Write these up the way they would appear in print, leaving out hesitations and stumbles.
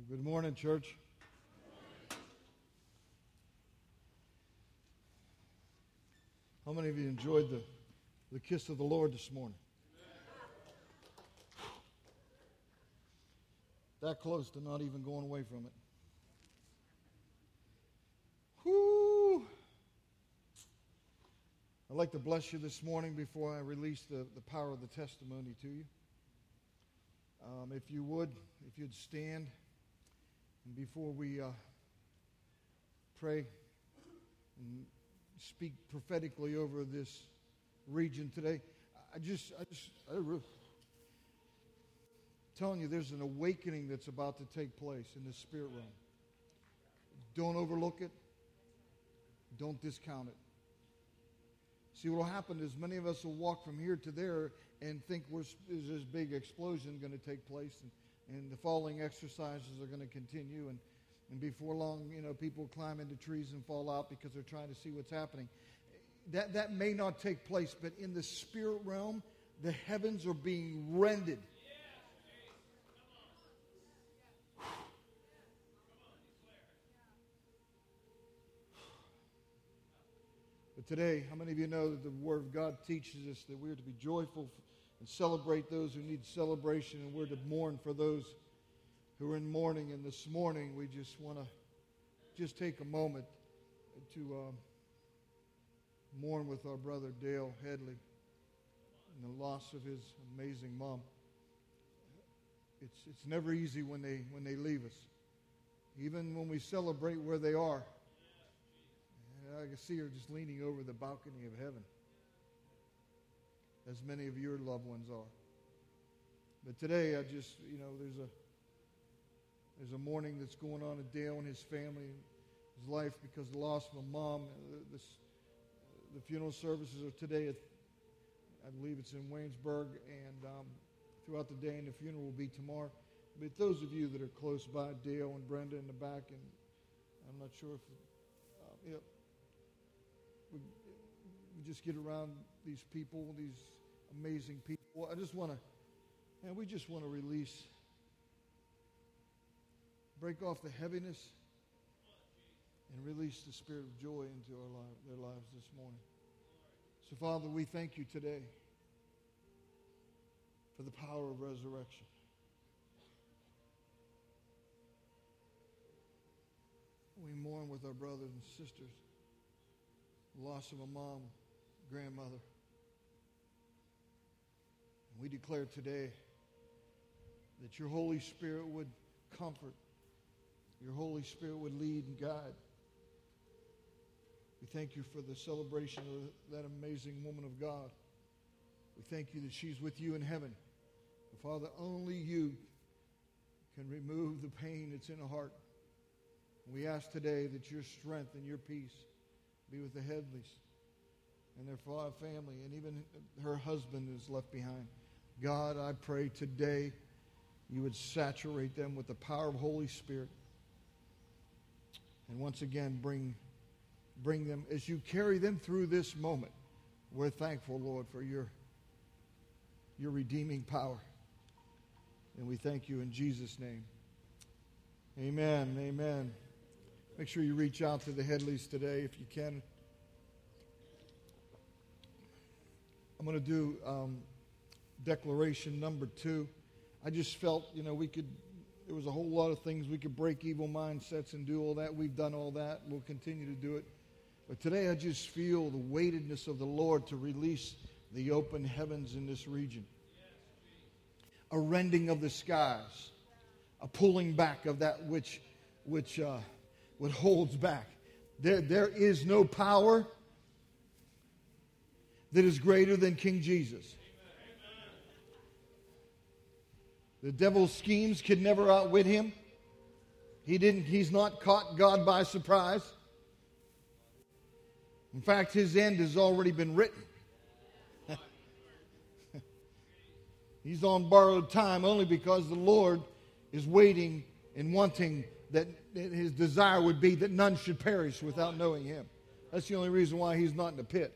Good morning, church. How many of you enjoyed the kiss of the Lord this morning? That close to not even going away from it. Whoo! I'd like to bless you this morning before I release the power of the testimony to you. If you'd stand, and before we pray and speak prophetically over this region today, I'm telling you, there's an awakening that's about to take place in the spirit realm. Don't overlook it. Don't discount it. See, what will happen is many of us will walk from here to there and think there's this big explosion going to take place, and the falling exercises are going to continue, and before long, people climb into trees and fall out because they're trying to see what's happening. That may not take place, but in the spirit realm, the heavens are being rended. But today, how many of you know that the Word of God teaches us that we are to be joyful and celebrate those who need celebration, and we're to mourn for those who are in mourning? And this morning, we just want to take a moment to mourn with our brother Dale Headley and the loss of his amazing mom. It's never easy when they leave us, even when we celebrate where they are. I can see her just leaning over the balcony of heaven, as many of your loved ones are. But today, there's a mourning that's going on at Dale and his family, his life, because of the loss of a mom. The funeral services are today I believe it's in Waynesburg, and throughout the day, and the funeral will be tomorrow. But those of you that are close by, Dale and Brenda in the back, and I'm not sure if we just get around these people, these amazing people. I just want to, we just want to break off the heaviness and release the spirit of joy into their lives this morning. So, Father, we thank you today for the power of resurrection. We mourn with our brothers and sisters the loss of a mom, grandmother. And we declare today that your Holy Spirit would comfort, your Holy Spirit would lead and guide. We thank you for the celebration of that amazing woman of God. We thank you that she's with you in heaven. But Father, only you can remove the pain that's in her heart. And we ask today that your strength and your peace be with the Headleys and their family, and even her husband is left behind. God, I pray today you would saturate them with the power of Holy Spirit. And once again, bring them, as you carry them through this moment. We're thankful, Lord, for your redeeming power. And we thank you in Jesus' name. Amen. Amen. Make sure you reach out to the Headleys today if you can. I'm going to do declaration number 2. I just felt, there was a whole lot of things. We could break evil mindsets and do all that. We've done all that. We'll continue to do it. But today I just feel the weightedness of the Lord to release the open heavens in this region. A rending of the skies. A pulling back of that which what holds back. There is no power that is greater than King Jesus. The devil's schemes could never outwit him. He's not caught God by surprise. In fact, his end has already been written. He's on borrowed time only because the Lord is waiting and wanting that his desire would be that none should perish without knowing him. That's the only reason why he's not in the pit.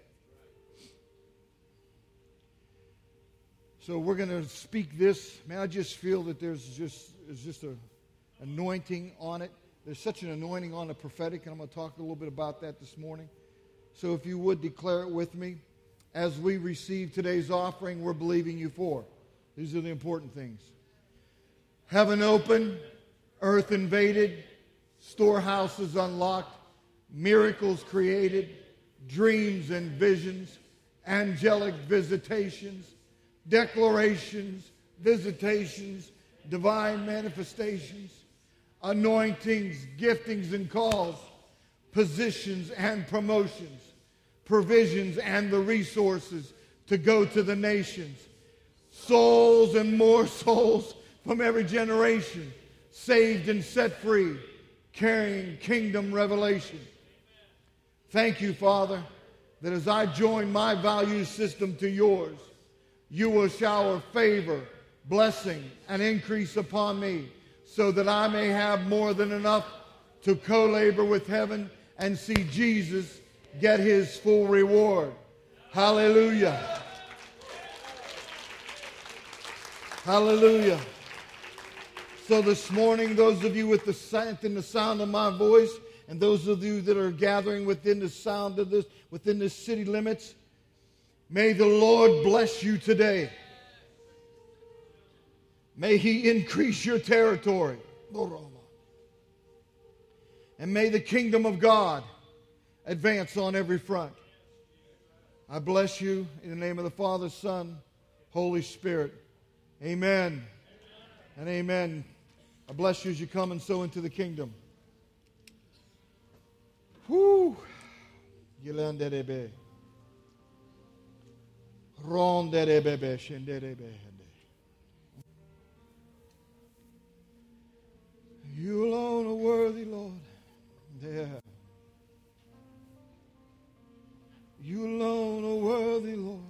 So we're going to speak this. Man, I just feel that there's just a anointing on it. There's such an anointing on the prophetic, and I'm going to talk a little bit about that this morning. So if you would declare it with me. As we receive today's offering, we're believing you for. These are the important things. Heaven open, earth invaded, storehouses unlocked, miracles created, dreams and visions, angelic visitations, declarations, visitations, divine manifestations, anointings, giftings and calls, positions and promotions, provisions and the resources to go to the nations, souls and more souls from every generation, saved and set free, carrying kingdom revelation. Thank you, Father, that as I join my value system to yours, you will shower favor, blessing, and increase upon me so that I may have more than enough to co-labor with heaven and see Jesus get his full reward. Hallelujah. Hallelujah. So this morning, those of you within the sound of my voice, and those of you that are gathering within the sound of this, within the city limits, may the Lord bless you today. May he increase your territory. And may the kingdom of God advance on every front. I bless you in the name of the Father, Son, Holy Spirit. Amen. And amen. I bless you as you come and sow into the kingdom. Whoo. You alone are worthy, Lord. Yeah. You alone are worthy, Lord.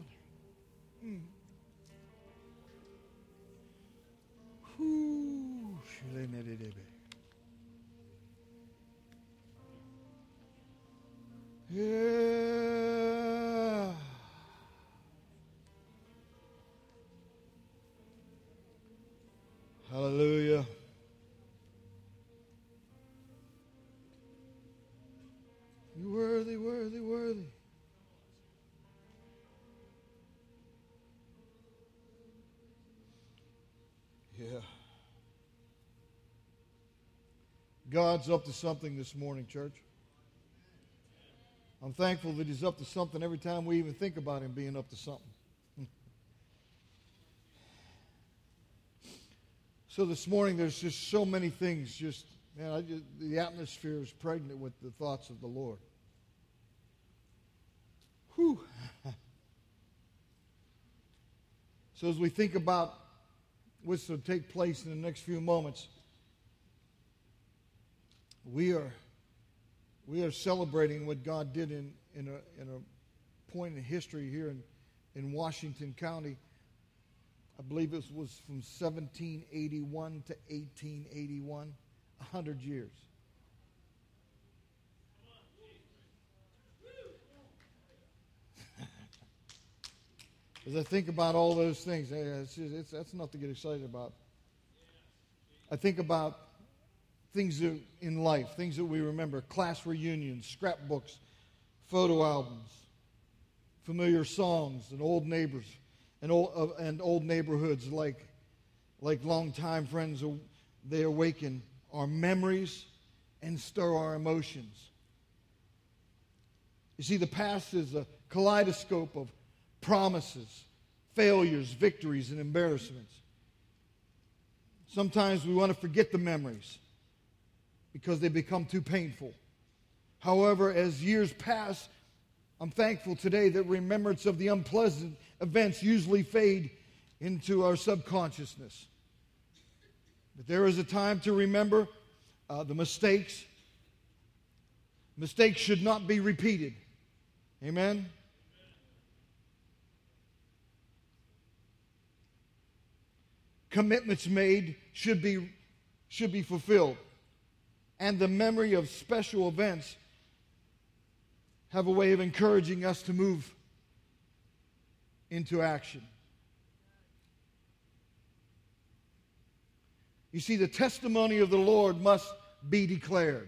Yeah. Hallelujah. You're worthy, worthy, worthy. Yeah. God's up to something this morning, church. I'm thankful that he's up to something every time we even think about him being up to something. So this morning, there's just so many things. The atmosphere is pregnant with the thoughts of the Lord. Whew. So as we think about what's to take place in the next few moments, we are celebrating what God did in a point in history here in Washington County. I believe it was from 1781 to 1881, 100 years. As I think about all those things, that's enough to get excited about. I think about things in life, things that we remember, class reunions, scrapbooks, photo albums, familiar songs, and old neighbors, and old neighborhoods like longtime friends. They awaken our memories and stir our emotions. You see, the past is a kaleidoscope of promises, failures, victories, and embarrassments. Sometimes we want to forget the memories because they become too painful. However, as years pass, I'm thankful today that remembrance of the unpleasant events usually fade into our subconsciousness. But there is a time to remember the mistakes. Mistakes should not be repeated. Amen? Commitments made should be fulfilled. And the memory of special events have a way of encouraging us to move into action. You see, the testimony of the Lord must be declared.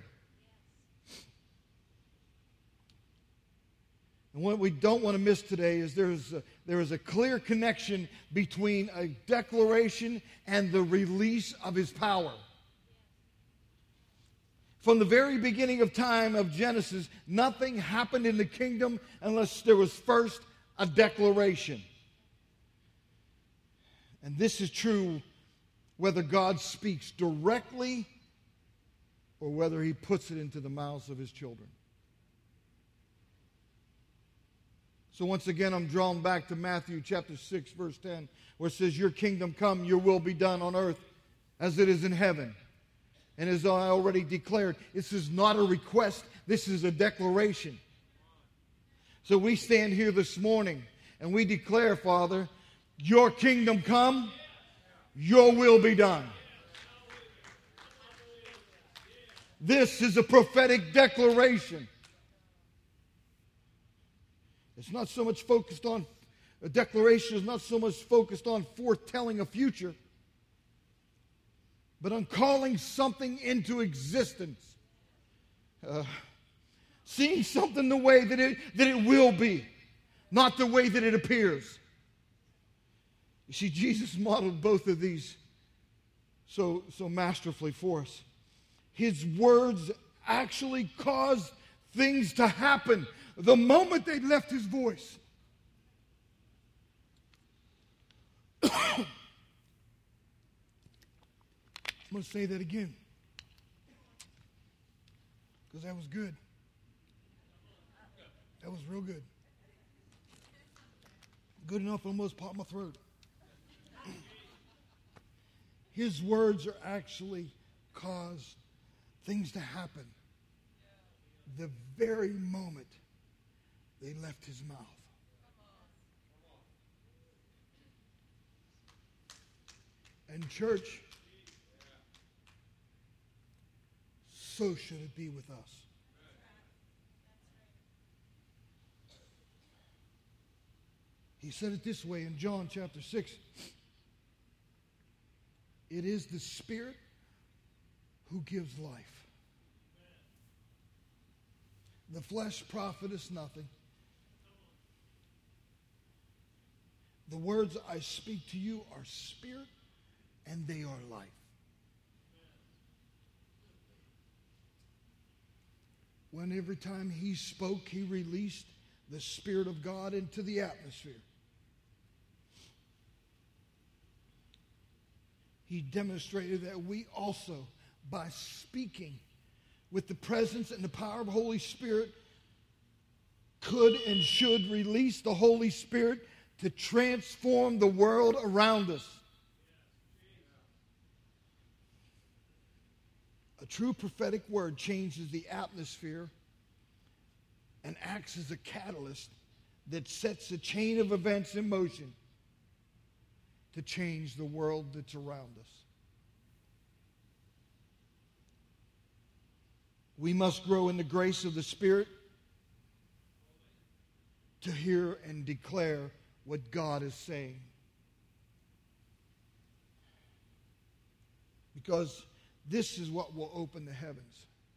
And what we don't want to miss today is there is a clear connection between a declaration and the release of His power. From the very beginning of time of Genesis, nothing happened in the kingdom unless there was first a declaration. And this is true whether God speaks directly or whether He puts it into the mouths of His children. So once again, I'm drawn back to Matthew chapter 6, verse 10, where it says, "Your kingdom come, your will be done on earth as it is in heaven." And as I already declared, this is not a request, this is a declaration. So we stand here this morning and we declare, Father, your kingdom come, your will be done. This is a prophetic declaration. It's not so much focused on, a declaration is not so much focused on foretelling a future, but on calling something into existence. Seeing something the way that it will be, not the way that it appears. You see, Jesus modeled both of these so masterfully for us. His words actually caused things to happen the moment they left His voice. I'm going to say that again, because that was good. That was real good. Good enough, almost popped my throat. His words are actually caused things to happen the very moment they left His mouth. And church, so should it be with us. He said it this way in John chapter 6. It is the Spirit who gives life. The flesh profiteth nothing. The words I speak to you are spirit and they are life. When every time He spoke, He released the Spirit of God into the atmosphere. He demonstrated that we also, by speaking with the presence and the power of the Holy Spirit, could and should release the Holy Spirit to transform the world around us. A true prophetic word changes the atmosphere and acts as a catalyst that sets a chain of events in motion to change the world that's around us. We must grow in the grace of the Spirit to hear and declare what God is saying. Because this is what will open the heavens.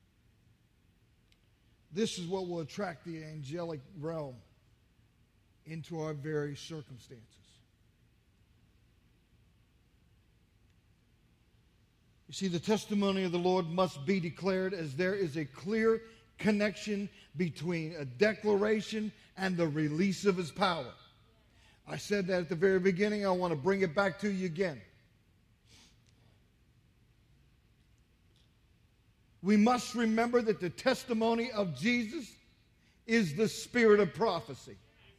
This is what will attract the angelic realm into our very circumstances. You see, the testimony of the Lord must be declared as there is a clear connection between a declaration and the release of His power. I said that at the very beginning. I want to bring it back to you again. We must remember that the testimony of Jesus is the spirit of prophecy.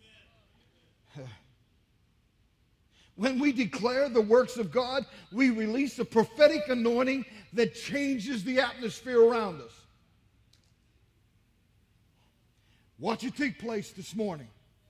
When we declare the works of God, we release a prophetic anointing that changes the atmosphere around us. Watch it take place this morning.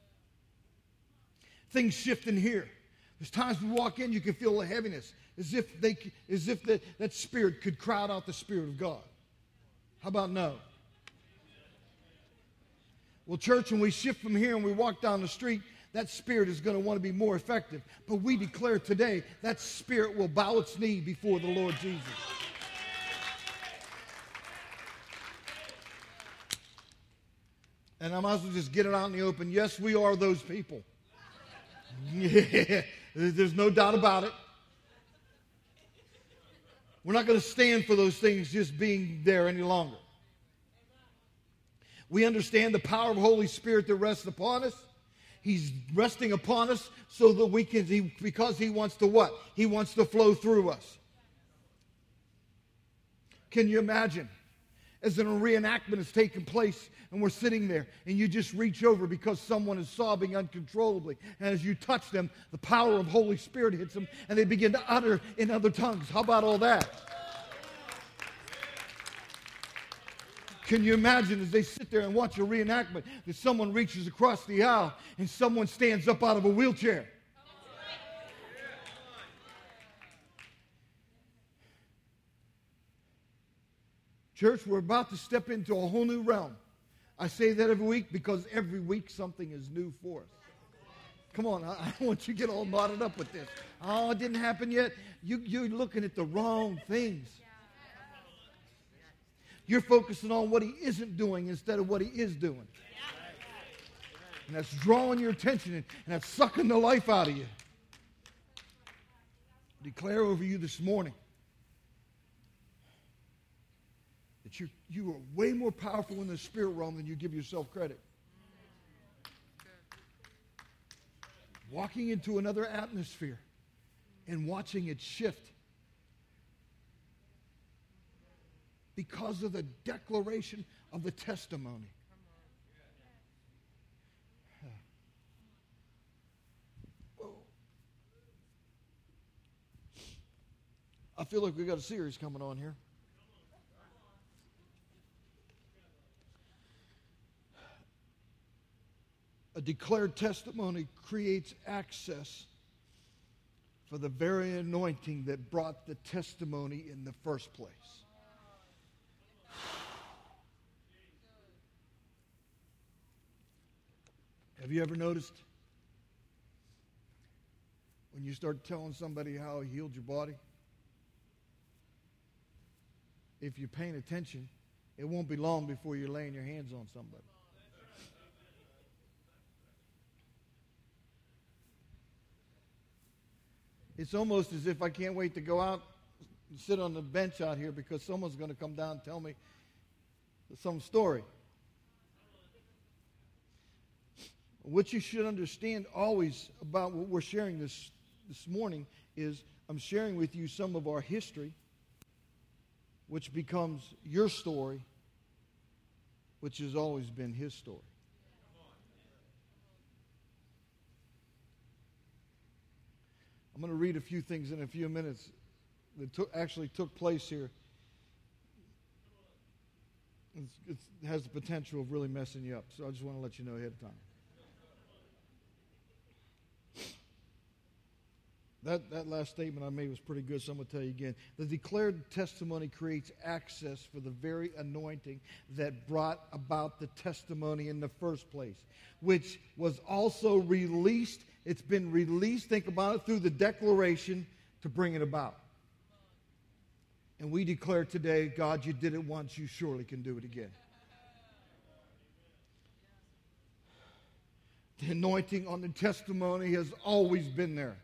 Things shift in here. There's times we walk in, you can feel a heaviness, as if that spirit could crowd out the Spirit of God. How about no? Well, church, when we shift from here and we walk down the street, that spirit is going to want to be more effective. But we declare today that spirit will bow its knee before the Lord Jesus. And I might as well just get it out in the open. Yes, we are those people. Yeah, there's no doubt about it. We're not going to stand for those things just being there any longer. We understand the power of the Holy Spirit that rests upon us. He's resting upon us so that we can, because He wants to what? He wants to flow through us. Can you imagine? As a reenactment is taking place and we're sitting there and you just reach over because someone is sobbing uncontrollably. And as you touch them, the power of Holy Spirit hits them and they begin to utter in other tongues. How about all that? Can you imagine as they sit there and watch a reenactment that someone reaches across the aisle and someone stands up out of a wheelchair? Church, we're about to step into a whole new realm. I say that every week because every week something is new for us. Come on, I don't want you to get all knotted up with this. Oh, it didn't happen yet. You're looking at the wrong things. You're focusing on what He isn't doing instead of what He is doing. And that's drawing your attention and that's sucking the life out of you. I declare over you this morning that you are way more powerful in the spirit realm than you give yourself credit. Walking into another atmosphere and watching it shift because of the declaration of the testimony. I feel like we've got a series coming on here. A declared testimony creates access for the very anointing that brought the testimony in the first place. Have you ever noticed when you start telling somebody how He healed your body? If you're paying attention, it won't be long before you're laying your hands on somebody. It's almost as if I can't wait to go out and sit on the bench out here because someone's going to come down and tell me some story. What you should understand always about what we're sharing this morning is I'm sharing with you some of our history, which becomes your story, which has always been His story. I'm going to read a few things in a few minutes that actually took place here. It has the potential of really messing you up, so I just want to let you know ahead of time. That last statement I made was pretty good, so I'm going to tell you again. The declared testimony creates access for the very anointing that brought about the testimony in the first place, which was also released. It's been released, think about it, through the declaration to bring it about. And we declare today, God, you did it once, you surely can do it again. The anointing on the testimony has always been there.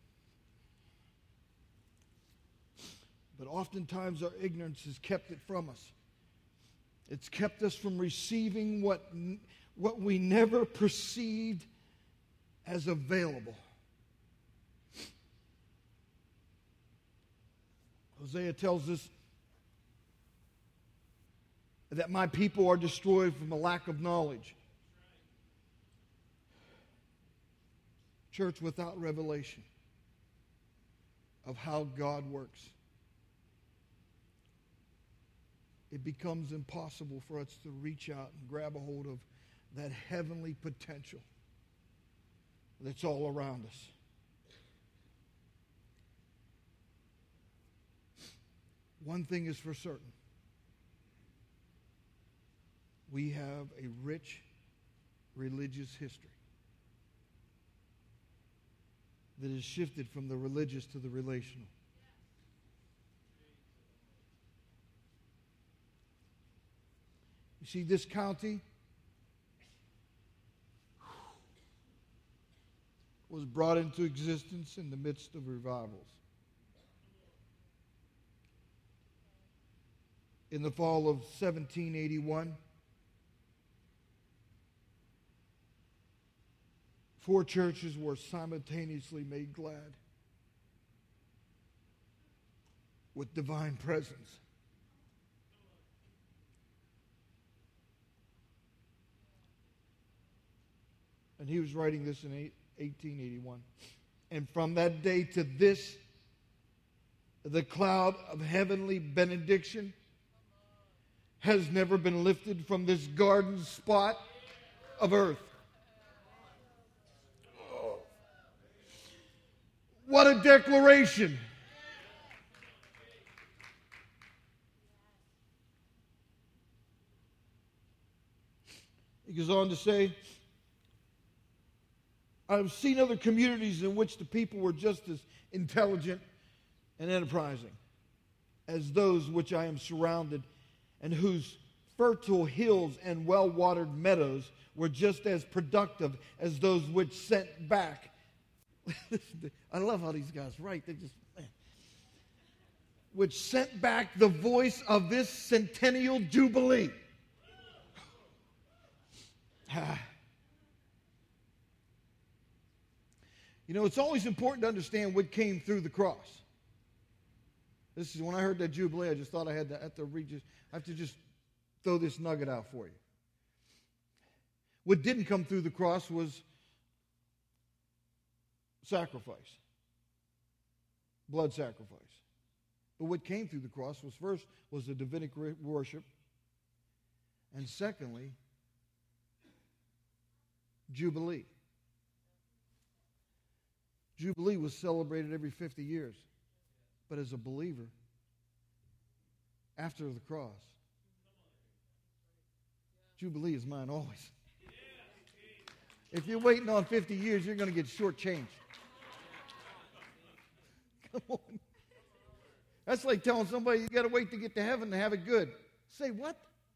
But oftentimes our ignorance has kept it from us. It's kept us from receiving what we never perceived as available. Hosea tells us that my people are destroyed from a lack of knowledge. Church, without revelation of how God works, it becomes impossible for us to reach out and grab a hold of that heavenly potential that's all around us. One thing is for certain. We have a rich religious history. that has shifted from the religious to the relational. You see, this county was brought into existence in the midst of revivals. In the fall of 1781, 4 churches were simultaneously made glad with divine presence. And he was writing this in 1881. And from that day to this, the cloud of heavenly benediction has never been lifted from this garden spot of earth. Oh. What a declaration! He goes on to say, I've seen other communities in which the people were just as intelligent and enterprising as those which I am surrounded, and whose fertile hills and well-watered meadows were just as productive as those which sent back. I love how these guys write. They just, man. Which sent back the voice of this centennial jubilee. You know, it's always important to understand what came through the cross. This is when I heard that jubilee, I just thought I had to just throw this nugget out for you. What didn't come through the cross was sacrifice, blood sacrifice. But what came through the cross was first was the Davidic worship, and secondly, Jubilee. Jubilee was celebrated every 50 years. But as a believer, after the cross, Jubilee is mine always. If you're waiting on 50 years, you're going to get shortchanged. Come on. That's like telling somebody you got to wait to get to heaven to have it good. Say what?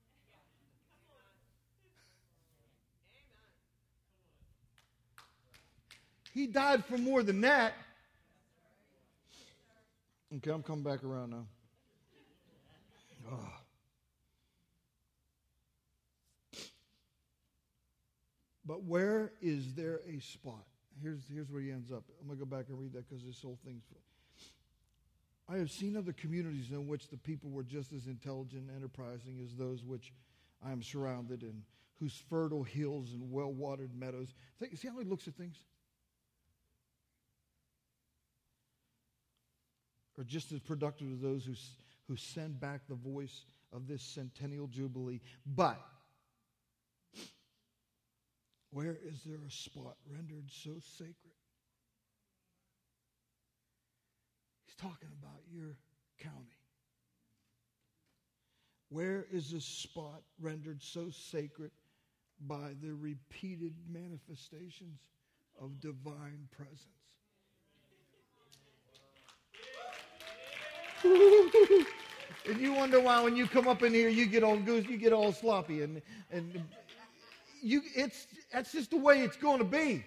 He died for more than that. Okay, I'm coming back around now. Oh. But where is there a spot? Here's where he ends up. I'm going to go back and read that because this whole thing's... I have seen other communities in which the people were just as intelligent and enterprising as those which I am surrounded in, whose fertile hills and well-watered meadows. See how he looks at things? Are just as productive as those who send back the voice of this centennial jubilee. But where is there a spot rendered so sacred? He's talking about your county. Where is a spot rendered so sacred by the repeated manifestations of divine presence? And you wonder why when you come up in here you get all goose, you get all sloppy, and that's just the way it's going to be.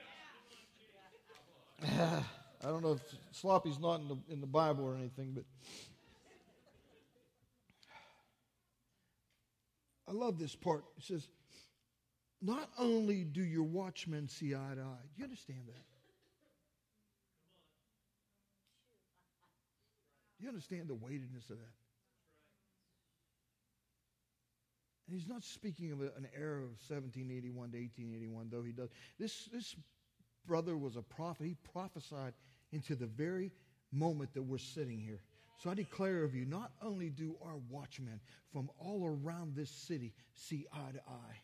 I don't know if sloppy's not in the Bible or anything, but I love this part. It says, not only do your watchmen see eye to eye. Do you understand that? Do you understand the weightiness of that? And he's not speaking of an era of 1781 to 1881, though he does. This brother was a prophet. He prophesied into the very moment that we're sitting here. So I declare of you, not only do our watchmen from all around this city see eye to eye.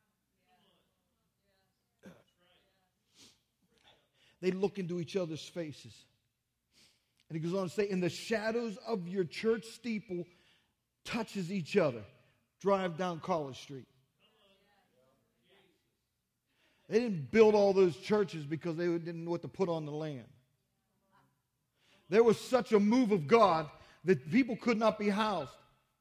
They look into each other's faces. And he goes on to say, in the shadows of your church steeple touches each other. Drive down College Street. They didn't build all those churches because they didn't know what to put on the land. There was such a move of God that people could not be housed.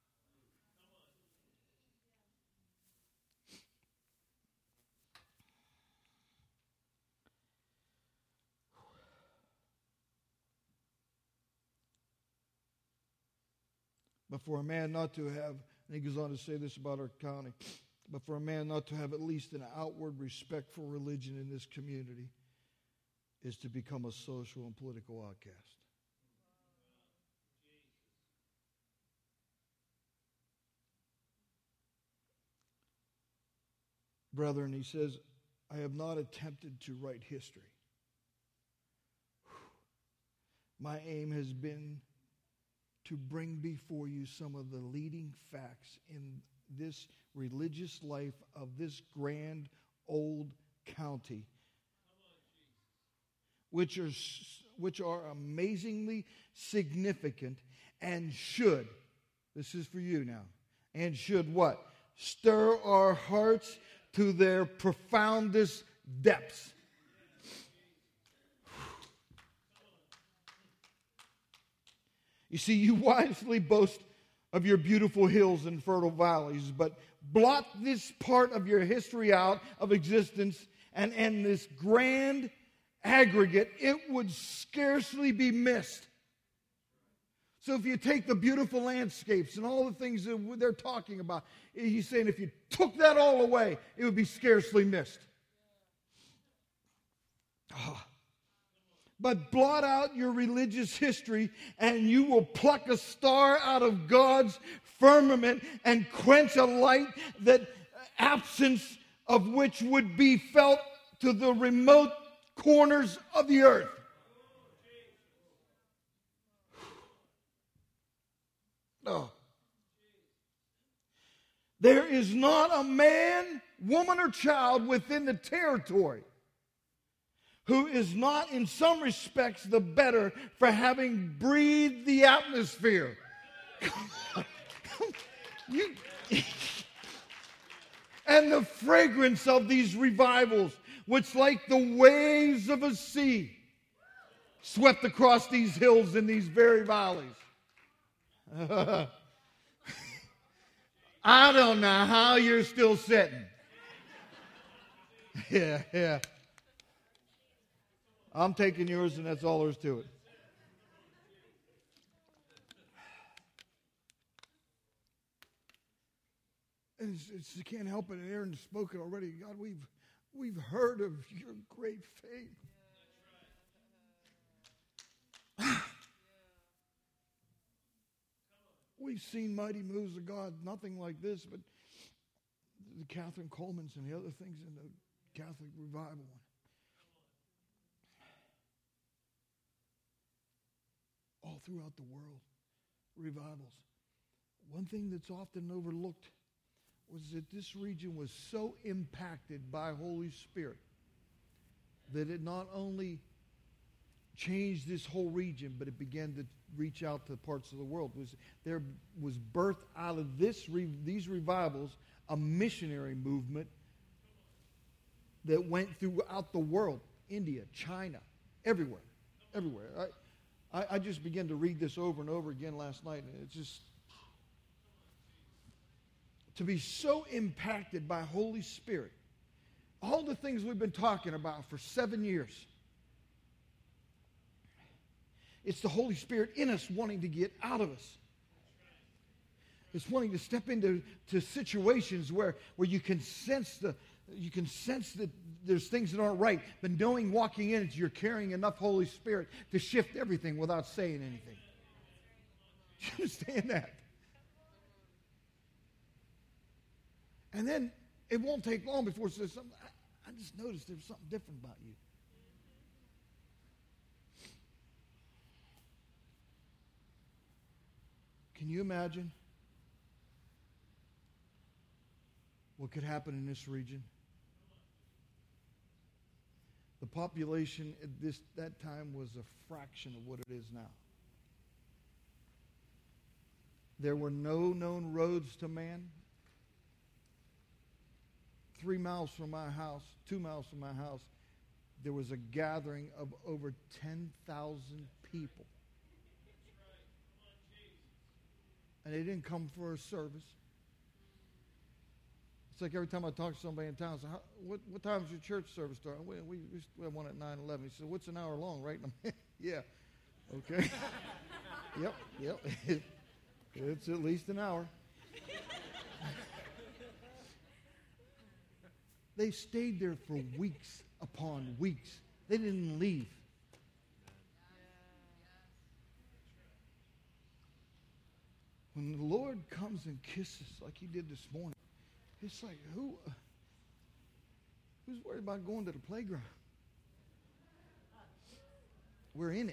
But for a man not to have, and he goes on to say this about our county, but for a man not to have at least an outward respect for religion in this community is to become a social and political outcast. Brethren, he says, I have not attempted to write history. My aim has been to bring before you some of the leading facts in this religious life of this grand old county, which are amazingly significant and should, this is for you now, and should what? Stir our hearts to their profoundest depths. You see, you wisely boast of your beautiful hills and fertile valleys, but blot this part of your history out of existence, and this grand aggregate, it would scarcely be missed. So if you take the beautiful landscapes and all the things that they're talking about, he's saying if you took that all away, it would be scarcely missed. But blot out your religious history, and you will pluck a star out of God's firmament and quench a light that absence of which would be felt to the remote corners of the earth. Oh. There is not a man, woman, or child within the territory who is not in some respects the better for having breathed the atmosphere. And the fragrance of these revivals, which like the waves of a sea swept across these hills and these very valleys. I don't know how you're still sitting. Yeah. I'm taking yours, and that's all there is to it. You can't help it. Aaron spoke it already. God, we've heard of your great faith. We've seen mighty moves of God, nothing like this, but the Catherine Colemans and the other things in the Catholic revival. All throughout the world, revivals. One thing that's often overlooked was that this region was so impacted by Holy Spirit that it not only changed this whole region, but it began to reach out to parts of the world. There was birthed out of these revivals a missionary movement that went throughout the world. India, China, everywhere. I just began to read this over and over again last night, and it's just to be so impacted by Holy Spirit. All the things we've been talking about for 7 years. It's the Holy Spirit in us wanting to get out of us. It's wanting to step into situations where you can sense that there's things that aren't right, but knowing walking in it, you're carrying enough Holy Spirit to shift everything without saying anything. Do you understand that? And then it won't take long before it says something. I just noticed there's something different about you. Can you imagine what could happen in this region? The population at that time was a fraction of what it is now. There were no known roads to man. 3 miles from my house, 2 miles from my house, there was a gathering of over 10,000 people. And they didn't come for a service. It's like every time I talk to somebody in town, I say, what time is your church service start? We have one at 9:11. He said, what's an hour long, right? Yeah. Okay. Yep. It's at least an hour. They stayed there for weeks upon weeks. They didn't leave. When the Lord comes and kisses like he did this morning, it's like, who's worried about going to the playground? We're in it.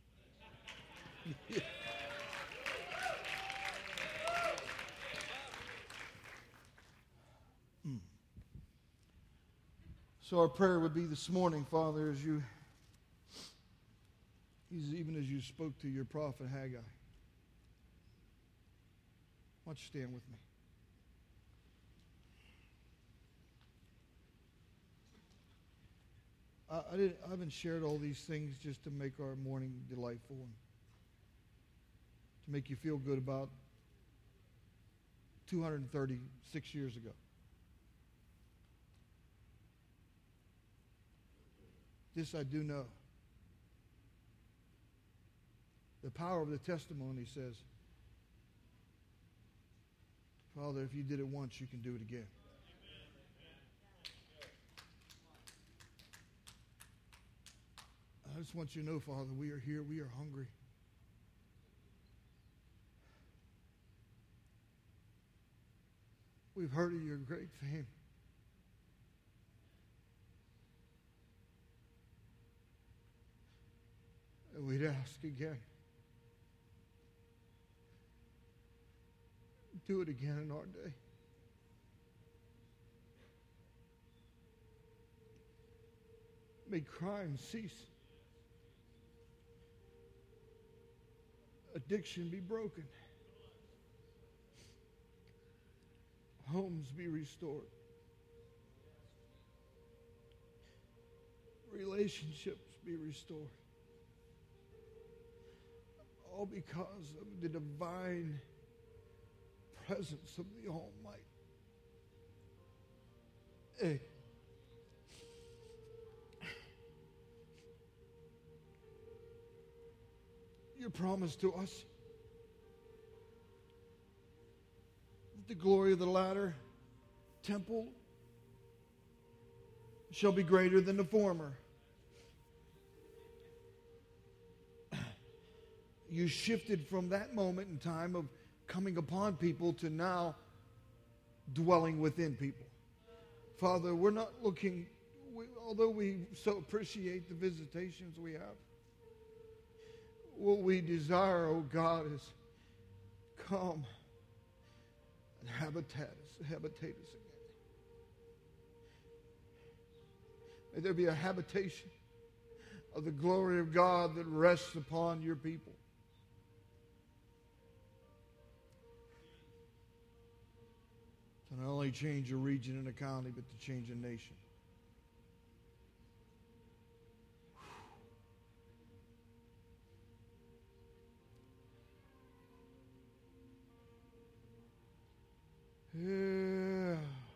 So our prayer would be this morning, Father, even as you spoke to your prophet Haggai. Why don't you stand with me? I haven't shared all these things just to make our morning delightful and to make you feel good about 236 years ago. This I do know. The power of the testimony says, Father, if you did it once, you can do it again. I just want you to know, Father, we are here. We are hungry. We've heard of your great fame. And we'd ask again. Do it again in our day. May crime cease. Addiction be broken. Homes be restored. Relationships be restored. All because of the divine presence of the Almighty. Hey. Your promise to us that the glory of the latter temple shall be greater than the former. You shifted from that moment in time of coming upon people to now dwelling within people. Father, we're not looking, although we so appreciate the visitations we have, what we desire, oh God, is come and habitate us again. May there be a habitation of the glory of God that rests upon your people. To not only change a region and a county, but to change a nation. Yeah.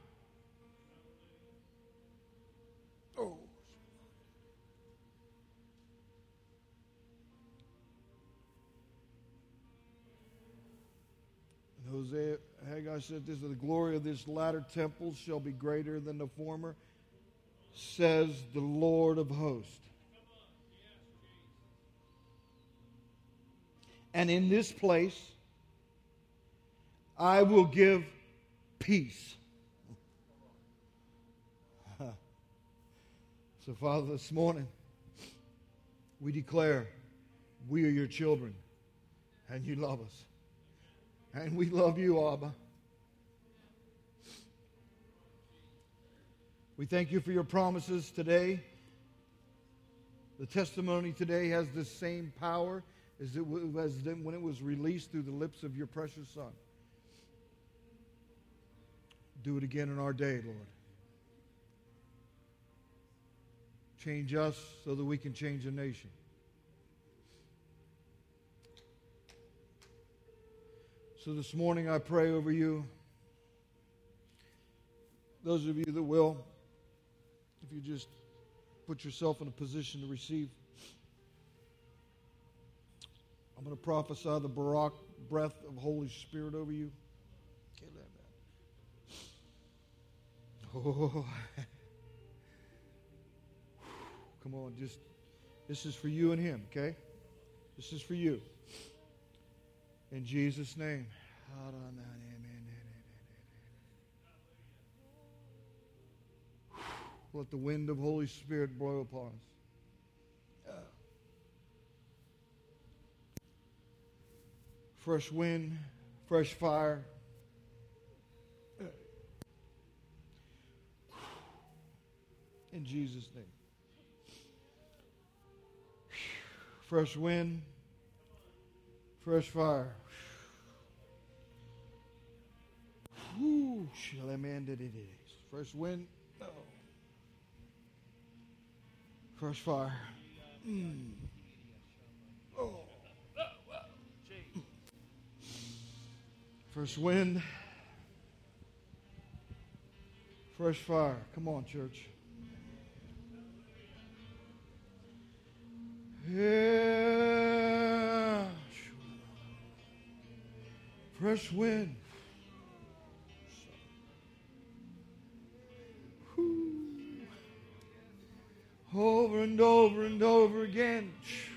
Oh. And Haggai said this, the glory of this latter temple shall be greater than the former, says the Lord of hosts. And in this place I will give peace. So, Father, this morning we declare we are your children and you love us. And we love you, Abba. We thank you for your promises today. The testimony today has the same power as when it was released through the lips of your precious Son. Do it again in our day, Lord. Change us so that we can change a nation. So this morning I pray over you. Those of you that will, if you just put yourself in a position to receive. I'm going to prophesy the Barak breath of Holy Spirit over you. Oh. Come on, this is for you and him, okay? This is for you. In Jesus' name. Let the wind of Holy Spirit blow upon us. Fresh wind, fresh fire. In Jesus' name. Fresh wind, fresh fire. Fresh wind. Oh. Fresh fire. Oh. Fresh wind. Fresh fire. Come on, church. Yeah. Fresh wind. Over and over and over again.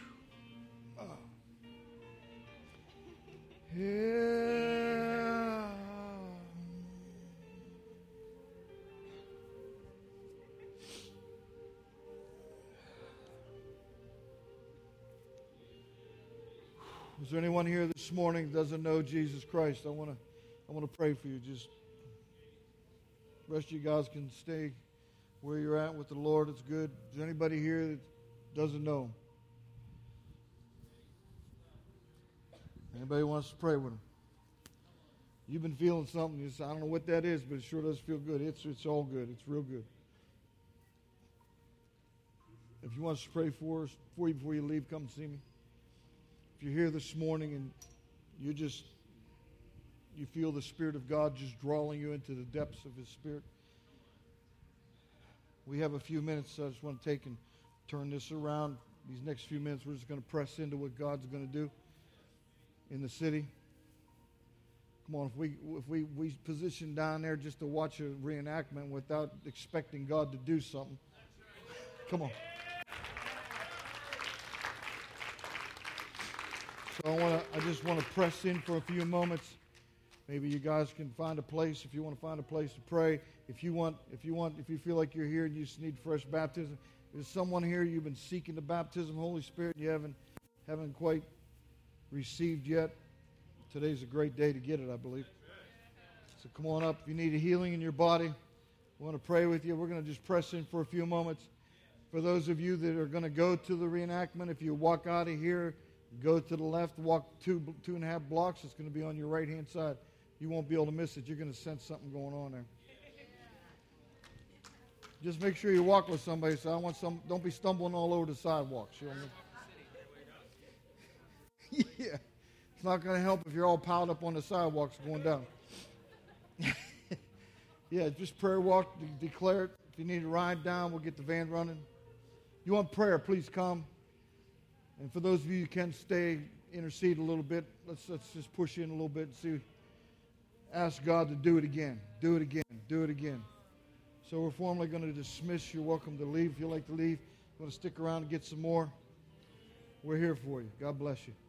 Yeah. Is there anyone here this morning that doesn't know Jesus Christ? I want to pray for you. Just the rest of you guys can stay where you're at with the Lord. It's good. Is there anybody here that doesn't know him? Anybody wants to pray with him? You've been feeling something. You say, I don't know what that is, but it sure does feel good. It's all good. It's real good. If you want us to pray for us before you leave, come see me. If you're here this morning and you feel the Spirit of God just drawing you into the depths of His Spirit, we have a few minutes, so I just want to take and turn this around. These next few minutes, we're just going to press into what God's going to do in the city. Come on, if we position down there just to watch a reenactment without expecting God to do something, come on. So I just want to press in for a few moments. Maybe you guys can find a place if you want to find a place to pray. If you feel like you're here and you just need fresh baptism, there's someone here you've been seeking the baptism of the Holy Spirit and you haven't quite received yet. Today's a great day to get it, I believe. So come on up. If you need a healing in your body, we want to pray with you. We're going to just press in for a few moments. For those of you that are going to go to the reenactment, if you walk out of here, go to the left, walk 2.5 blocks, it's going to be on your right-hand side. You won't be able to miss it. You're going to sense something going on there. Just make sure you walk with somebody. So don't be stumbling all over the sidewalks. You know what I mean? Yeah. It's not going to help if you're all piled up on the sidewalks going down. Yeah, just prayer walk, declare it. If you need to ride down, we'll get the van running. You want prayer, please come. And for those of you who can stay, intercede a little bit. Let's just push in a little bit and see. Ask God to do it again. Do it again. Do it again. So we're formally going to dismiss. You're welcome to leave if you'd like to leave. You want to stick around and get some more? We're here for you. God bless you.